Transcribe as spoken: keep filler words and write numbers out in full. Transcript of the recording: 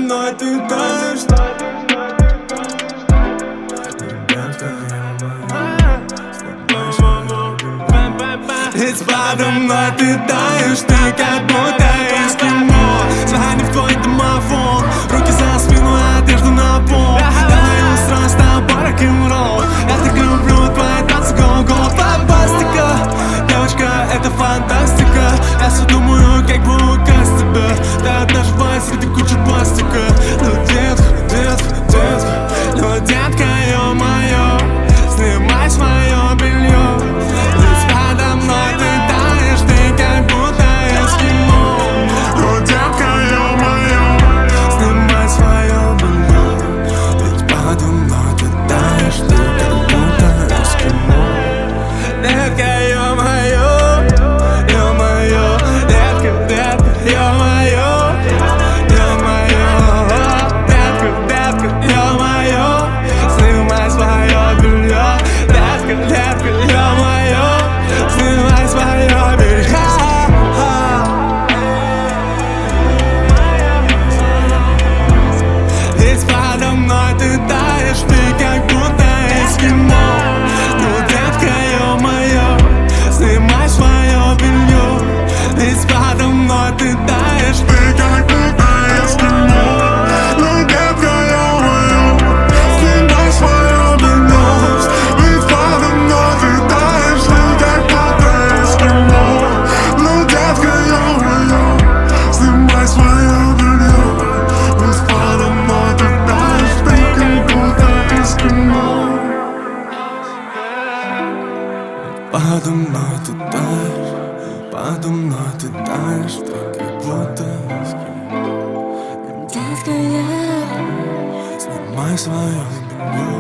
мной ты таешь. Ведь подо мной ты таешь, ты как будто эскимо. Звони в твой домофон, руки за спину, одежду на пол. Я устроен с тобой рок-н-ролл. Я так люблю твои танцы, go-go. Твоя пластика, девочка, это фантастика. Я все думаю, как бы украсть тебя. Ты одна живая среди кучи пластика. Ну, детка, детка, детка, ну, детка, ё-моё, снимай свое белье. Подо мной ты таешь, подо мной ты таешь, ты как будто детка, я снимай свое белье.